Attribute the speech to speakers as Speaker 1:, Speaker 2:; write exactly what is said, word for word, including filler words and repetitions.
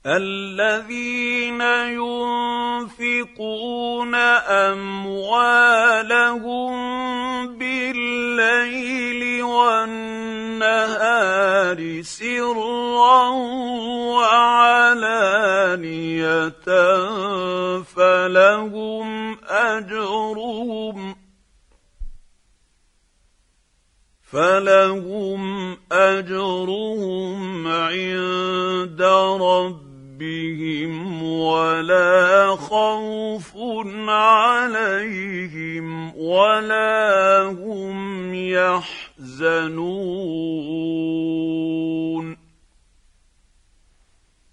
Speaker 1: الذين ينفقون أموالهم بالليل والنهار سرا وعلانية فلهم أجرهم فلهم أجرهم عند ربهم ولا خوف عليهم ولا هم يحزنون.